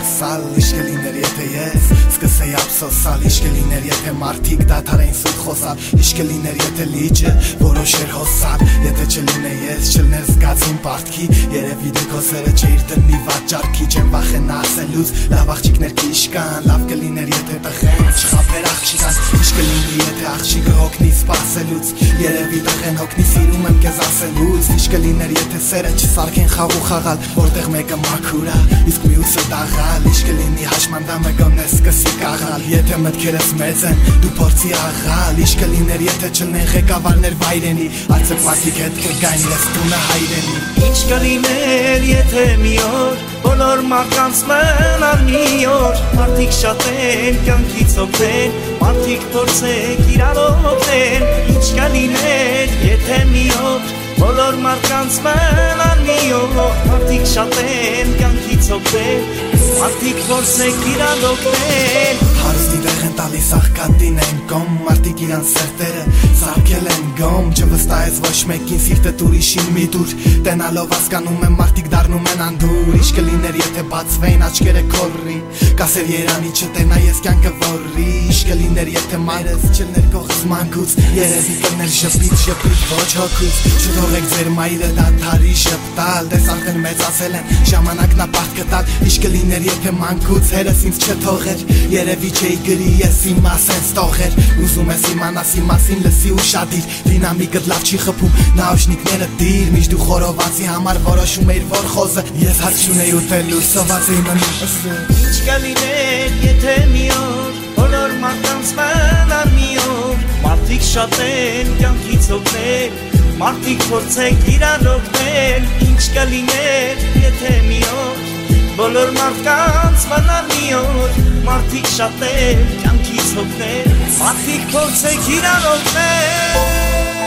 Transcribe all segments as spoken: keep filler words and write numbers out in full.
խոսալ, ինչ կլիներ եթե ես սկսեի ափսոսալ, ինչ կլիներ եթե մարդիկ դադարեին սուտ խոսալ, ինչ կլիներ եթե լիճը որոշեր հոսալ, եթե չլիներ ես, չլներ զգացին պարտքի, երևի դու քո սերը չէիր տնի վաճառքի, չեմ վախենա ասելուց, լավ աղջիկներ քիչ կան, լավ կլիներ եթե տղեն չխաբեր աղջիկան, ինչ կլինի եթե աղջիկը հոգնի սպասելուց, երևի տղեն հոգնի սիրում եմ քեզ ասելուց, ինչ կլիներ եթե սերը չսարքեն խաղ ու խաղալ, որտեղ մեկը մաքուր ա, իսկ մյուսը դաղալ, ինչ կլինի հաշմանդամը գոնե սկսի կաղալ, եթե մտքերս մեծ են, դու փորձի աղալ, ինչ կլիներ եթե չլնեն ղեկավարներ վայրենի, արցեք մարդիկ հետ կգային ես տունը հայրենի, ինչ կլիներ եթե մի օր բոլոր մարդկանց մնար մի օր, մարդիկ շատ են կյանքից օգնեն, մարդիկ փորձեք իրար օգնեն, ինչ կլիներ եթե մի օր բոլոր մարդկանց մնար մի օր, մարդիկ շատ են կյանքից օգնեն, մարդիկ փորձեք իրար օգնեն, հարստի տեղ են տալիս աղքատին են կոմ, մարդիկ իրան սերտերը սարքել են գոմ, չվստահես ոչ մեկին սիրտդ ուրիշին մի դուր, տենալով հասկանում եմ մարդիկ դառնում են անդուր, ինչ կլիներ եթե բացվեին աչքերը քորի, կասեր Երանի չտենա ես կյանքը որի, ինչ կլիներ եթե մայրս չլներ կողս մանկուց, երևի կներ շպիտ շպիտ ոչ հոգուց, չթողեք ձեր մայրը դադարի շպտալ, տեսանքն մեծացել են, ժամանակն ա պարտ գտալ, ինչ կլիներ եթե մանկուց հերս ինձ չթողեր, երևի չէի գրի ես իմ ասենց տողեր, ուզում ես իմանաս իմ մասին լսի ու շատիր, դինամիկդ լավ չի խփում, նաուշնիկները դիր, միշտ դու խորովածի համար որոշում էիր որ խոզը, ես հարց չունեի ուտելու, սոված էի մնում ըսը, ինչ կլիներ եթե մի օր բոլոր մարդկանց մնար մի օր, մարդիկ շատ են կյանքից օգնել, մարդիկ փորձեք իրար օգնել, ինչ կլիներ եթե մի օր բոլոր մարդկանց մնար մի օր, մարդիկ շատ են կյանքից օգնել, մարդիկ փորձեք իրար օգնել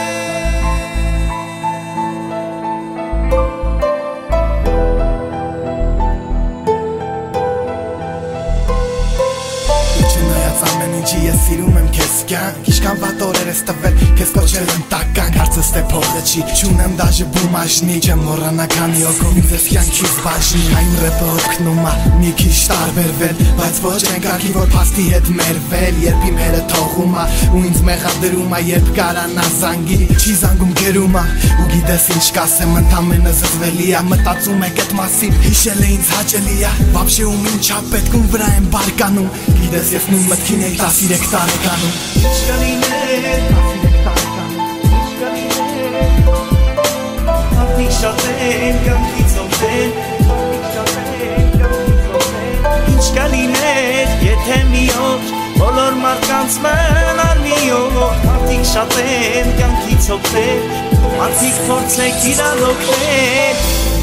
Ամեն ինչի ես սիրում եմ քեզ կյանք, ինչքան վատ օրեր ես տվել, քեզ կոչել եմ տականք, հարցս թե փողը չի, չունեմ դաժե բումաժնի, չեմ մոռանա քանի օգով ինձ ես կյանքից բաժնի, այն ռեպը օգնում ա մի քիչ տարբերվել, բայց ոչ են կարգի որ փաստի հետ մերվել, երբ իմ հերը թողում ա ու ինձ մեղադրում ա, երբ կարանա զանգի, չի զանգում գերում ա, ու գիտես ինչ կասեմ ընդամենը զզվելի ա, մտածում եք այդ մասին, հիշել է ինձ հաճելի ա, վաբշե ում ինչ ա պետք ում վրա եմ բարկանում, գիտես ես նույն մտքին էի տասիրեք տարեկանում, ինչ կլիներ, տասիրեք տարեկանում, ինչ կլիներ, մարդիկ շատ են կյանքից օգնել, մարդիկ շատ են կյանքից օգնել, ինչ կլիներ եթե մի օր բոլոր մարդկանց մնար մի օր, մարդիկ շատ են կյանքից օգնել, մարդիկ փորձեք իրար օգնել